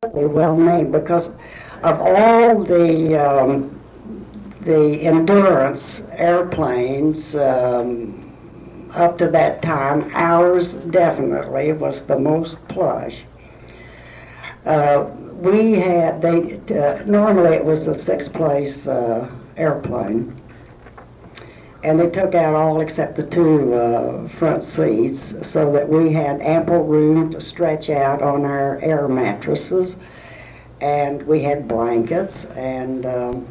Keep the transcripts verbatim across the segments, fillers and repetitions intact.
well named because of all the um, the endurance airplanes um, up to that time. Ours definitely was the most plush. Uh, we had they uh, normally it was a six-place uh, airplane, and they took out all except the two uh, front seats so that we had ample room to stretch out on our air mattresses, and we had blankets, and um,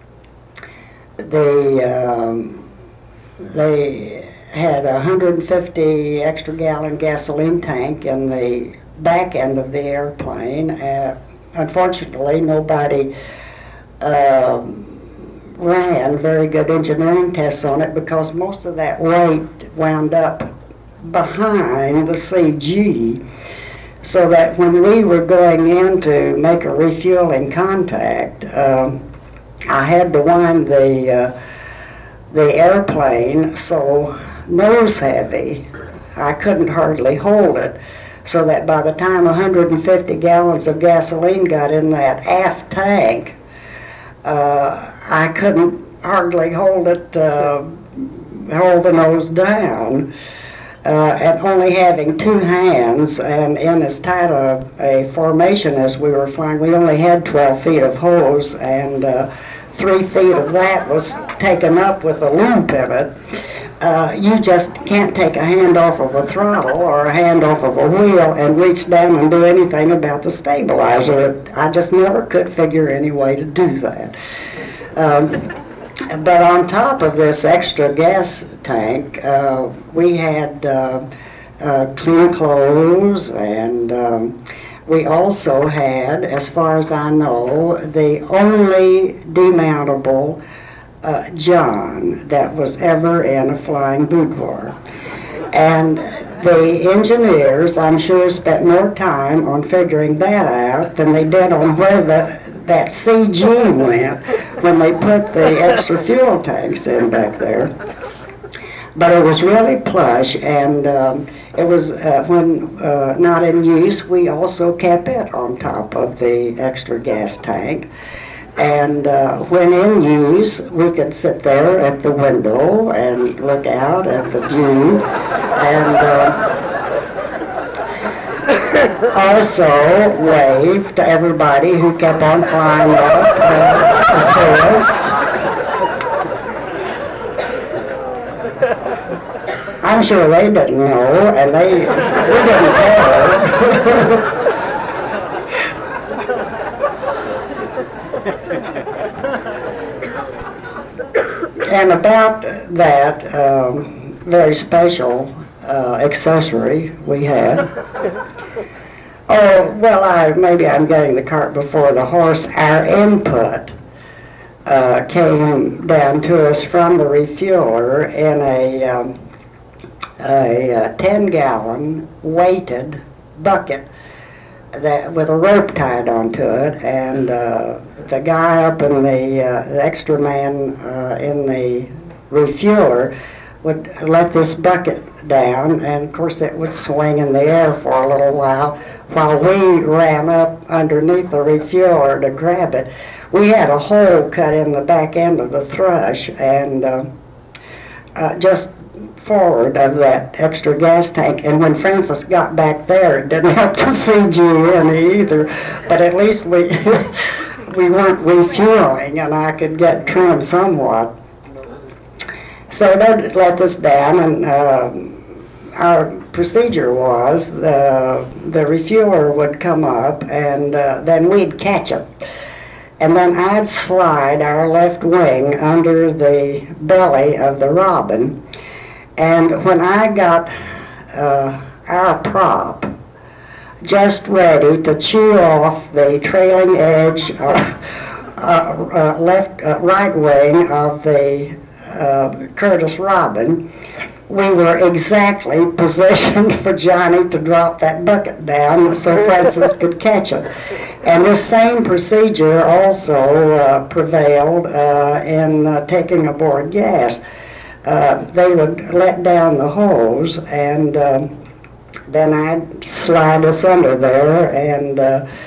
they um, they had a one hundred fifty extra gallon gasoline tank in the back end of the airplane. Uh, unfortunately, nobody um, ran very good engineering tests on it because most of that weight wound up behind the C G, so that when we were going in to make a refueling contact, um, I had to wind the uh, the airplane so nose heavy I couldn't hardly hold it, so that by the time one hundred fifty gallons of gasoline got in that aft tank, uh, I couldn't hardly hold it, uh, hold the nose down. Uh, and only having two hands and in as tight a, a formation as we were flying, we only had twelve feet of hose, and uh, three feet of that was taken up with a loop in it. Uh, you just can't take a hand off of a throttle or a hand off of a wheel and reach down and do anything about the stabilizer. I just never could figure any way to do that. Um, but on top of this extra gas tank, uh, we had uh, uh, clean clothes, and um, we also had, as far as I know, the only demountable uh, John that was ever in a flying boudoir. And the engineers, I'm sure, spent more time on figuring that out than they did on where the, that C G went when they put the extra fuel tanks in back there. But it was really plush, and um, it was, uh, when uh, not in use, we also kept it on top of the extra gas tank. And uh, when in use, we could sit there at the window and look out at the view, and uh, also wave to everybody who kept on flying up uh, the stairs. I'm sure they didn't know, and they we didn't care. And about that um, very special uh, accessory we had. Oh, well, I maybe I'm getting the cart before the horse. Our input uh, came down to us from the refueler in a um, a, a ten gallon weighted bucket that with a rope tied onto it, and uh, the guy up in the, uh, the extra man uh, in the refueler would let this bucket down, and of course it would swing in the air for a little while while we ran up underneath the refueler to grab it. We had a hole cut in the back end of the thrush, and uh, uh, just forward of that extra gas tank, and when Francis got back there, it didn't help the C G any either, but at least we we weren't refueling, and I could get trim somewhat. So they let us down, and um, our procedure was the, the refueler would come up, and uh, then we'd catch it. And then I'd slide our left wing under the belly of the Robin. And when I got uh, our prop just ready to chew off the trailing edge, uh, uh, uh, left, uh, right wing of the uh, Curtiss Robin, we were exactly positioned for Johnny to drop that bucket down so Francis could catch it. And this same procedure also uh, prevailed uh, in uh, taking aboard gas. Uh, they would let down the hose, and um, then I'd slide us under there and uh,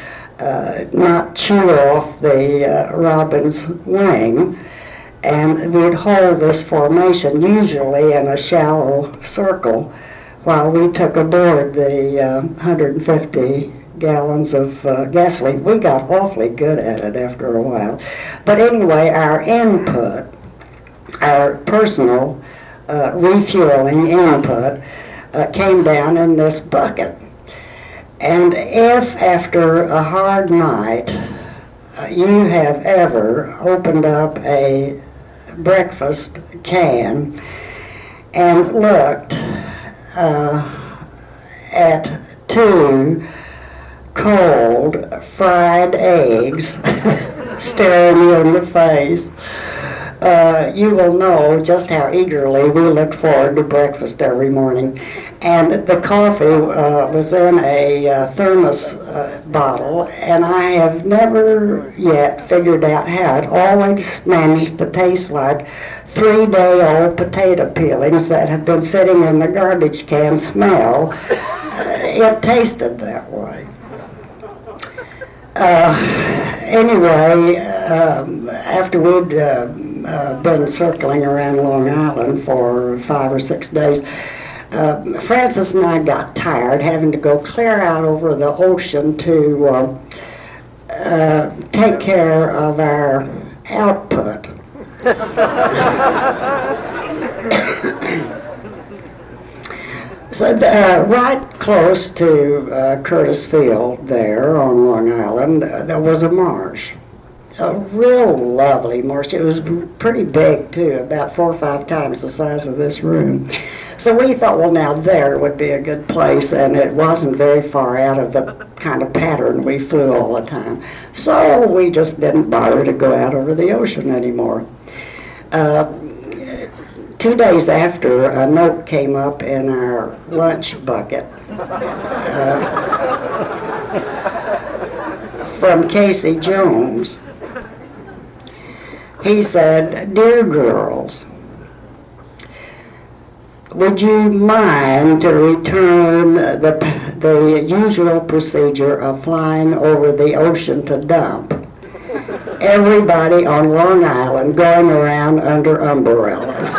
uh, not chew off the uh, robin's wing. And we'd hold this formation usually in a shallow circle while we took aboard the uh, one hundred fifty gallons of uh, gasoline. We got awfully good at it after a while. But anyway, our input, our personal uh, refueling input, uh, came down in this bucket. And if after a hard night uh, you have ever opened up a breakfast can and looked uh, at two cold fried eggs staring you in the face, uh, you will know just how eagerly we look forward to breakfast every morning. And the coffee uh, was in a uh, thermos uh, bottle, and I have never yet figured out how it always managed to taste like three-day-old potato peelings that have been sitting in the garbage can smell. Uh, it tasted that way. Uh, anyway, um, after we'd uh, uh, been circling around Long Island for five or six days, uh, Frances and I got tired having to go clear out over the ocean to uh, uh, take care of our output. So uh, right close to uh, Curtis Field there on Long Island, uh, there was a marsh. A real lovely marsh. It was pretty big too, about four or five times the size of this room. So we thought, well, now there would be a good place, and it wasn't very far out of the kind of pattern we flew all the time. So we just didn't bother to go out over the ocean anymore. Uh, Two days after, a note came up in our lunch bucket uh, from Casey Jones. He said, "Dear girls, would you mind to return the, the usual procedure of flying over the ocean to dump? Everybody on Long Island going around under umbrellas."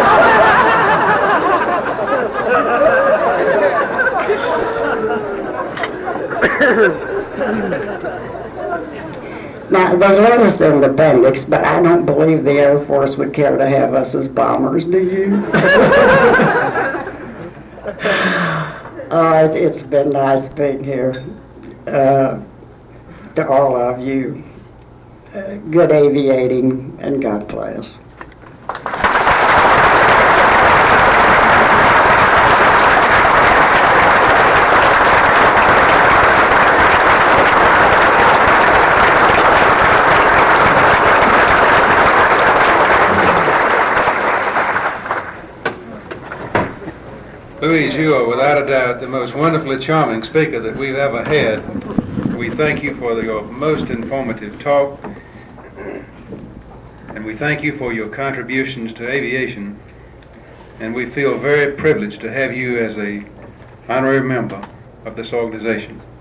Now, they let us in the Bendix, but I don't believe the Air Force would care to have us as bombers, do you? uh, it, it's been nice being here. Uh, to all of you. Uh, good aviating, and God bless. Louise, you are without a doubt the most wonderfully charming speaker that we've ever had. We thank you for your most informative talk, and we thank you for your contributions to aviation, and we feel very privileged to have you as a honorary member of this organization.